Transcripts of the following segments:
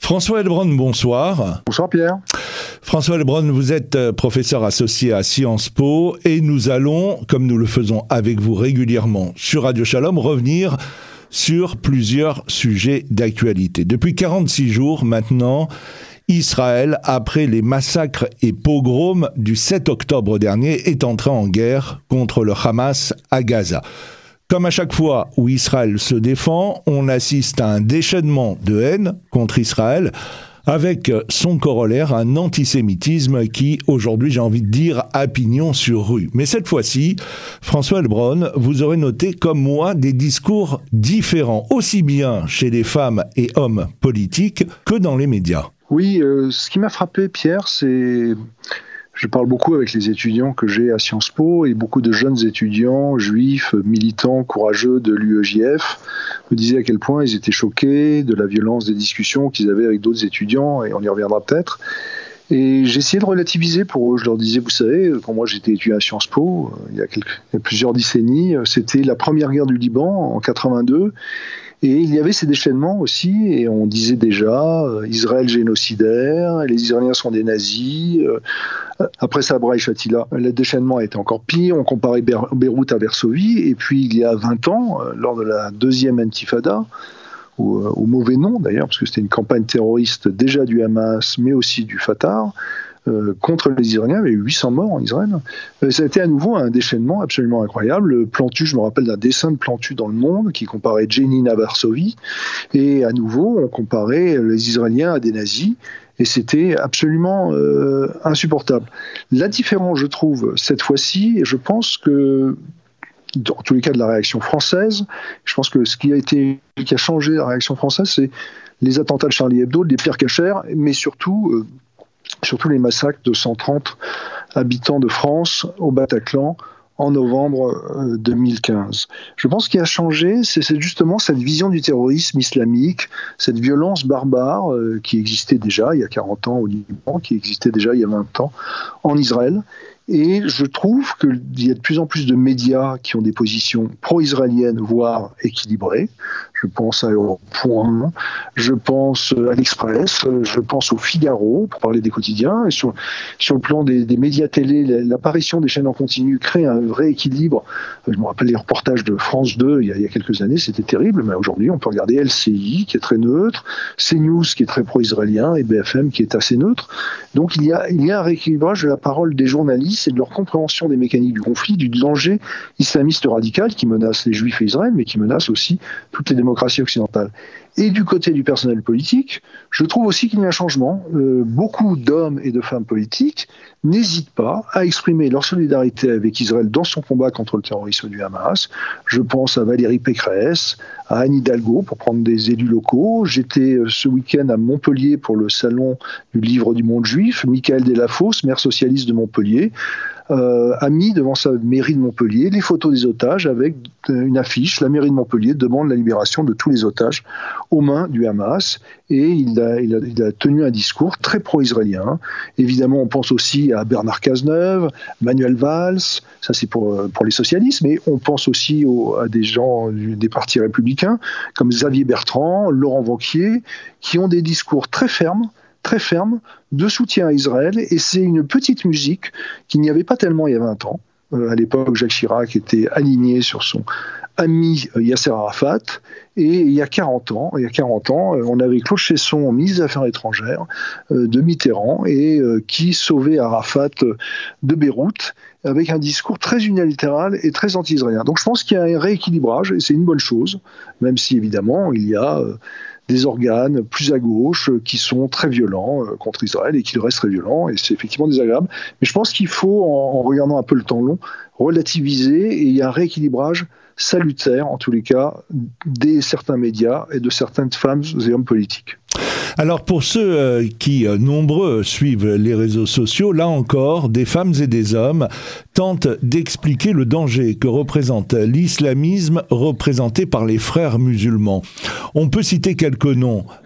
François Heilbronn, bonsoir. Bonsoir Pierre. François Heilbronn, vous êtes professeur associé à Sciences Po et nous allons, comme nous le faisons avec vous régulièrement sur Radio Shalom, revenir sur plusieurs sujets d'actualité. Depuis 46 jours maintenant, Israël, après les massacres et pogroms du 7 octobre dernier, est entré en guerre contre le Hamas à Gaza. Comme à chaque fois où Israël se défend, on assiste à un déchaînement de haine contre Israël, avec son corollaire, un antisémitisme qui, aujourd'hui, j'ai envie de dire, a pignon sur rue. Mais cette fois-ci, François Heilbronn, vous aurez noté, comme moi, des discours différents, aussi bien chez les femmes et hommes politiques que dans les médias. Oui, ce qui m'a frappé, Pierre, c'est... Je parle beaucoup avec les étudiants que j'ai à Sciences Po et beaucoup de jeunes étudiants juifs, militants, courageux de l'UEJF me disaient à quel point ils étaient choqués de la violence des discussions qu'ils avaient avec d'autres étudiants, et on y reviendra peut-être. Et j'essayais de relativiser pour eux. Je leur disais, vous savez, quand moi j'étais étudiant à Sciences Po, il y a plusieurs décennies, c'était la première guerre du Liban en 82. Et il y avait ces déchaînements aussi, et on disait déjà Israël génocidaire, les Israéliens sont des nazis. Après Sabra et Shatila, le déchaînement a été encore pire. On comparait Beyrouth à Varsovie. Et puis il y a 20 ans, lors de la deuxième intifada, au mauvais nom d'ailleurs, parce que c'était une campagne terroriste déjà du Hamas, mais aussi du Fatah, contre les Israéliens, il y avait 800 morts en Israël. Ça a été à nouveau un déchaînement absolument incroyable. Plantu, je me rappelle d'un dessin de Plantu dans Le Monde qui comparait Jenin à Varsovie, et à nouveau on comparait les Israéliens à des nazis, et c'était absolument insupportable. La différence, je trouve, cette fois-ci, et je pense que dans tous les cas de la réaction française, je pense que ce qui a changé la réaction française, c'est les attentats de Charlie Hebdo, des Pierre Cachère, mais surtout les massacres de 130 habitants de France au Bataclan en novembre 2015. Je pense qu'il a changé, c'est justement cette vision du terrorisme islamique, cette violence barbare qui existait déjà il y a 40 ans au Liban, qui existait déjà il y a 20 ans en Israël. Et je trouve qu'il y a de plus en plus de médias qui ont des positions pro-israéliennes, voire équilibrées. Je pense à Europoint, je pense à l'Express, je pense au Figaro, pour parler des quotidiens. Et sur le plan des médias télé, l'apparition des chaînes en continu crée un vrai équilibre. Je me rappelle les reportages de France 2 il y a quelques années, c'était terrible, mais aujourd'hui on peut regarder LCI qui est très neutre, CNews qui est très pro-israélien et BFM qui est assez neutre. Donc il y a un rééquilibrage de la parole des journalistes et de leur compréhension des mécaniques du conflit, du danger islamiste radical qui menace les Juifs et Israël, mais qui menace aussi toutes les démocraties occidentales. Et du côté du personnel politique, je trouve aussi qu'il y a un changement. Beaucoup d'hommes et de femmes politiques n'hésitent pas à exprimer leur solidarité avec Israël dans son combat contre le terrorisme du Hamas. Je pense à Valérie Pécresse, à Anne Hidalgo, pour prendre des élus locaux. J'étais ce week-end à Montpellier pour le salon du livre du monde juif. Michael Delafosse, maire socialiste de Montpellier, a mis devant sa mairie de Montpellier les photos des otages avec une affiche. La mairie de Montpellier demande la libération de tous les otages aux mains du Hamas, et il a tenu un discours très pro-israélien. Évidemment, on pense aussi à Bernard Cazeneuve, Manuel Valls, ça c'est pour les socialistes, mais on pense aussi à des gens des partis républicains comme Xavier Bertrand, Laurent Wauquiez, qui ont des discours très fermes de soutien à Israël, et c'est une petite musique qu'il n'y avait pas tellement il y a 20 ans. À l'époque, Jacques Chirac était aligné sur son ami Yasser Arafat, et il y a 40 ans, on avait Claude Chesson, ministre des Affaires étrangères de Mitterrand, et qui sauvait Arafat de Beyrouth avec un discours très unilatéral et très anti-israélien. Donc je pense qu'il y a un rééquilibrage, et c'est une bonne chose, même si évidemment il y a des organes plus à gauche qui sont très violents contre Israël et qui restent très violents, et c'est effectivement désagréable. Mais je pense qu'il faut, en regardant un peu le temps long, relativiser, et il y a un rééquilibrage salutaire, en tous les cas, certains médias et de certaines femmes et hommes politiques. Alors pour ceux qui, nombreux, suivent les réseaux sociaux, là encore, des femmes et des hommes tentent d'expliquer le danger que représente l'islamisme représenté par les frères musulmans. On peut citer quelques noms.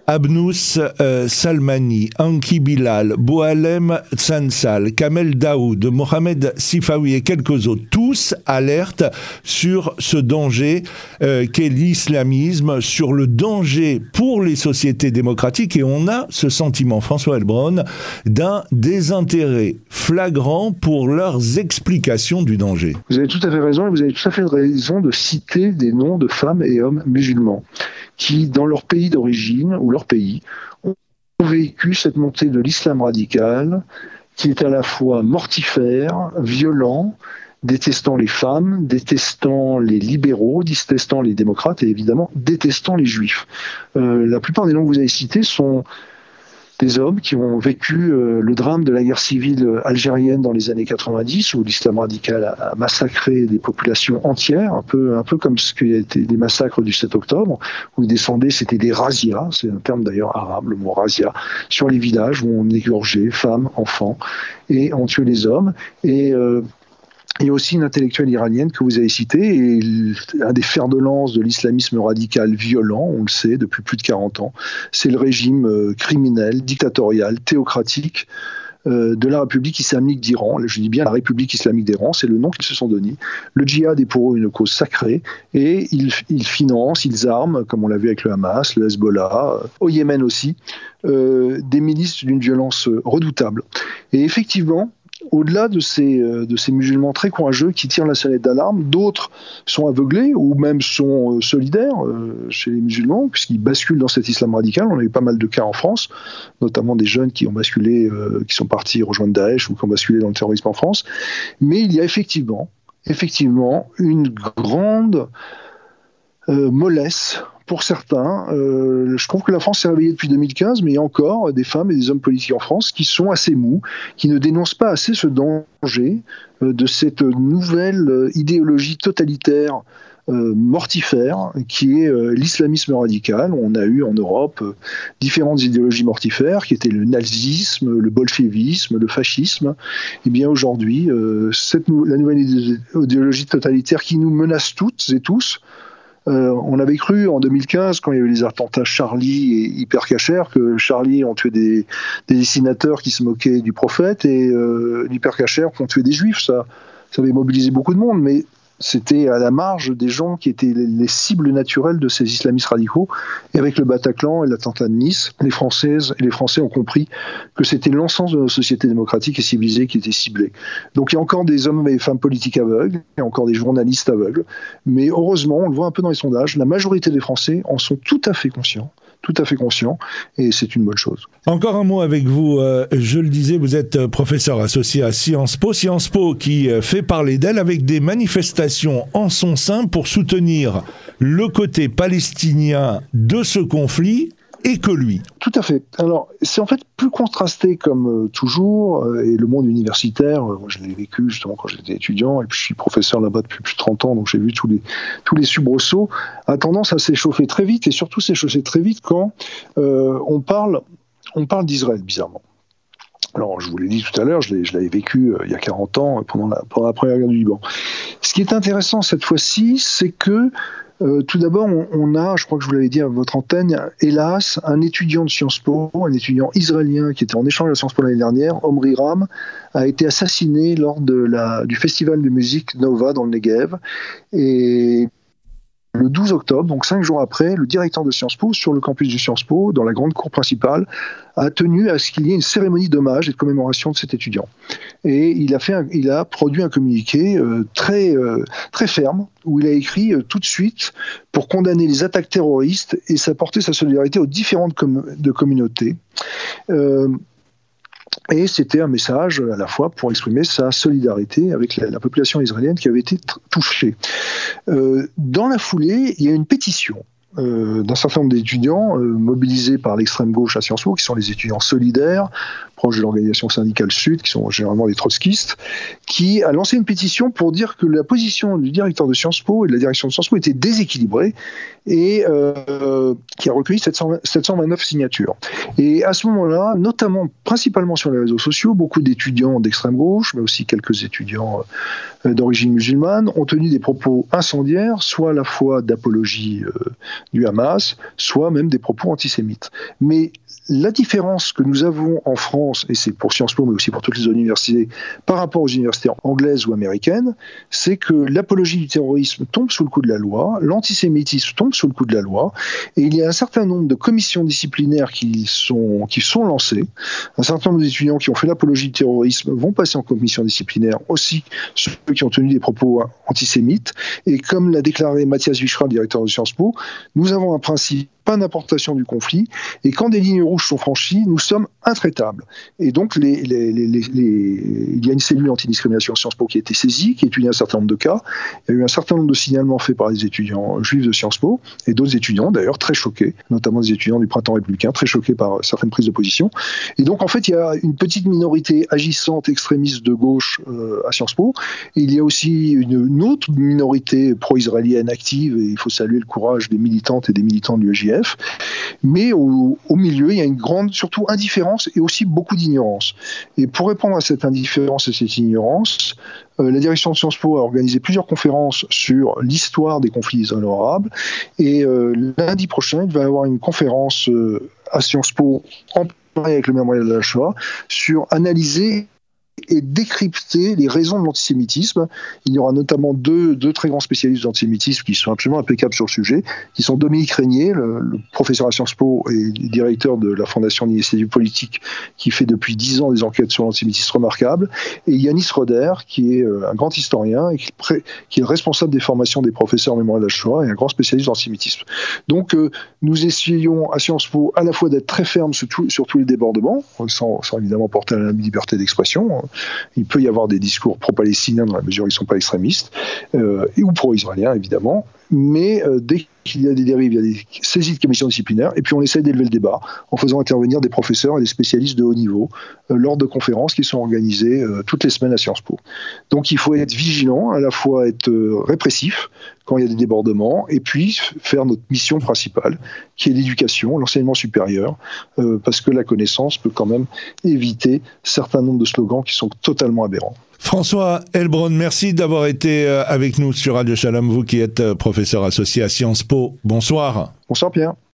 Abnous Salmani, Anki Bilal, Boualem Tsansal, Kamel Daoud, Mohamed Sifawi et quelques autres, tous alertent sur ce danger qu'est l'islamisme, sur le danger pour les sociétés démocratiques, et on a ce sentiment, François Heilbronn, d'un désintérêt flagrant pour leurs explications du danger. Vous avez tout à fait raison, et vous avez tout à fait raison de citer des noms de femmes et hommes musulmans qui, dans leur pays d'origine ou leur pays, ont vécu cette montée de l'islam radical qui est à la fois mortifère, violent, détestant les femmes, détestant les libéraux, détestant les démocrates et évidemment détestant les juifs. La plupart des noms que vous avez cités sont des hommes qui ont vécu le drame de la guerre civile algérienne dans les années 90, où l'islam radical a massacré des populations entières, un peu comme ce qui a été les massacres du 7 octobre, où ils descendaient, c'était des razzias, c'est un terme d'ailleurs arabe, le mot razzia, sur les villages où on égorgeait femmes, enfants, et on tuait les hommes. Et il y a aussi une intellectuelle iranienne que vous avez citée, et un des fers de lance de l'islamisme radical violent, on le sait depuis plus de 40 ans, c'est le régime criminel, dictatorial, théocratique de la République islamique d'Iran. Je dis bien la République islamique d'Iran, c'est le nom qu'ils se sont donné. Le djihad est pour eux une cause sacrée, et ils financent, ils arment, comme on l'a vu avec le Hamas, le Hezbollah, au Yémen aussi, des milices d'une violence redoutable. Et effectivement, au-delà de ces musulmans très courageux qui tirent la sonnette d'alarme, d'autres sont aveuglés ou même sont solidaires chez les musulmans, puisqu'ils basculent dans cet islam radical. On a eu pas mal de cas en France, notamment des jeunes qui ont basculé, qui sont partis rejoindre Daesh ou qui ont basculé dans le terrorisme en France. Mais il y a effectivement une grande mollesse pour certains. Je trouve que la France s'est réveillée depuis 2015, mais il y a encore des femmes et des hommes politiques en France qui sont assez mous, qui ne dénoncent pas assez ce danger de cette nouvelle idéologie totalitaire mortifère qui est l'islamisme radical. On a eu en Europe différentes idéologies mortifères qui étaient le nazisme, le bolchevisme, le fascisme. Et bien aujourd'hui, la nouvelle idéologie totalitaire qui nous menace toutes et tous. On avait cru en 2015, quand il y avait les attentats Charlie et Hypercacher, que Charlie ont tué des dessinateurs qui se moquaient du prophète, et l'Hypercacher ont tué des juifs. Ça avait mobilisé beaucoup de monde, mais c'était à la marge des gens qui étaient les cibles naturelles de ces islamistes radicaux. Et avec le Bataclan et l'attentat de Nice, les Françaises et les Français ont compris que c'était l'ensemble de nos sociétés démocratiques et civilisées qui étaient ciblées. Donc il y a encore des hommes et des femmes politiques aveugles, il y a encore des journalistes aveugles, mais heureusement, on le voit un peu dans les sondages, la majorité des Français en sont tout à fait conscients, et c'est une bonne chose. Encore un mot avec vous, je le disais, vous êtes professeur associé à Sciences Po qui fait parler d'elle avec des manifestations en son sein pour soutenir le côté palestinien de ce conflit et que lui. Tout à fait. Alors, c'est en fait plus contrasté comme toujours, et le monde universitaire, moi je l'ai vécu justement quand j'étais étudiant, et puis je suis professeur là-bas depuis plus de 30 ans, donc j'ai vu tous les soubresauts, a tendance à s'échauffer très vite, et surtout s'échauffer très vite quand on parle d'Israël, bizarrement. Alors, je vous l'ai dit tout à l'heure, je l'avais vécu il y a 40 ans, pendant la première guerre du Liban. Ce qui est intéressant cette fois-ci, c'est que tout d'abord, on a, je crois que je vous l'avais dit à votre antenne, hélas, un étudiant de Sciences Po, un étudiant israélien qui était en échange à Sciences Po l'année dernière, Omri Ram, a été assassiné lors du festival de musique Nova dans le Negev. Et le 12 octobre, donc 5 jours après, le directeur de Sciences Po, sur le campus de Sciences Po, dans la grande cour principale, a tenu à ce qu'il y ait une cérémonie d'hommage et de commémoration de cet étudiant. Et il a produit un communiqué très ferme, où il a écrit tout de suite pour condamner les attaques terroristes et apporter sa solidarité aux différentes communautés. Et c'était un message à la fois pour exprimer sa solidarité avec la population israélienne qui avait été touchée. Dans la foulée, il y a une pétition d'un certain nombre d'étudiants mobilisés par l'extrême gauche à Sciences Po, qui sont les étudiants solidaires, proches de l'organisation syndicale Sud, qui sont généralement des trotskistes, qui a lancé une pétition pour dire que la position du directeur de Sciences Po et de la direction de Sciences Po était déséquilibrée et qui a recueilli 729 signatures. Et à ce moment-là, notamment, principalement sur les réseaux sociaux, beaucoup d'étudiants d'extrême gauche, mais aussi quelques étudiants d'origine musulmane, ont tenu des propos incendiaires, soit à la fois d'apologie du Hamas, soit même des propos antisémites. Mais la différence que nous avons en France, et c'est pour Sciences Po, mais aussi pour toutes les universités, par rapport aux universités anglaises ou américaines, c'est que l'apologie du terrorisme tombe sous le coup de la loi, l'antisémitisme tombe sous le coup de la loi, et il y a un certain nombre de commissions disciplinaires qui sont lancées. Un certain nombre d'étudiants qui ont fait l'apologie du terrorisme vont passer en commission disciplinaire, aussi ceux qui ont tenu des propos antisémites. Et comme l'a déclaré Mathias Vichra, directeur de Sciences Po, nous avons un principe, pas d'importation du conflit, et quand des lignes rouges sont franchies, nous sommes intraitables. Et donc, il y a une cellule antidiscrimination à Sciences Po qui a été saisie, qui étudie un certain nombre de cas. Il y a eu un certain nombre de signalements faits par les étudiants juifs de Sciences Po, et d'autres étudiants, d'ailleurs, très choqués, notamment des étudiants du Printemps républicain, très choqués par certaines prises de position. Et donc, en fait, il y a une petite minorité agissante extrémiste de gauche à Sciences Po, et il y a aussi une autre minorité pro-israélienne active, et il faut saluer le courage des militantes et des militants de l'UEJF. Mais au milieu, il y a une grande, surtout, indifférence et aussi beaucoup d'ignorance. Et pour répondre à cette indifférence et cette ignorance, la direction de Sciences Po a organisé plusieurs conférences sur l'histoire des conflits israélo-arabes. Et lundi prochain, il va y avoir une conférence à Sciences Po en partenariat avec le mémorial de la Shoah sur analyser et décrypter les raisons de l'antisémitisme. Il y aura notamment deux très grands spécialistes de l'antisémitisme qui sont absolument impeccables sur le sujet, qui sont Dominique Régnier, le professeur à Sciences Po et directeur de la Fondation d'Initiative Politique, qui fait depuis 10 ans des enquêtes sur l'antisémitisme remarquables, et Yanis Roder, qui est un grand historien et qui est responsable des formations des professeurs en mémoire de la Shoah et un grand spécialiste de l'antisémitisme. Donc nous essayons à Sciences Po à la fois d'être très fermes sur tous les débordements, sans évidemment porter à la liberté d'expression. Il peut y avoir des discours pro-palestiniens dans la mesure où ils ne sont pas extrémistes, ou pro-israéliens évidemment, mais dès qu'il y a des dérives, il y a des saisies de commissions disciplinaires, et puis on essaie d'élever le débat en faisant intervenir des professeurs et des spécialistes de haut niveau lors de conférences qui sont organisées toutes les semaines à Sciences Po. Donc il faut être vigilant, à la fois être répressif quand il y a des débordements, et puis faire notre mission principale, qui est l'éducation, l'enseignement supérieur, parce que la connaissance peut quand même éviter certains nombres de slogans qui sont totalement aberrants. François Heilbronn, merci d'avoir été avec nous sur Radio Shalom, vous qui êtes professeur associé à Sciences Po. Bonsoir. Bonsoir Pierre.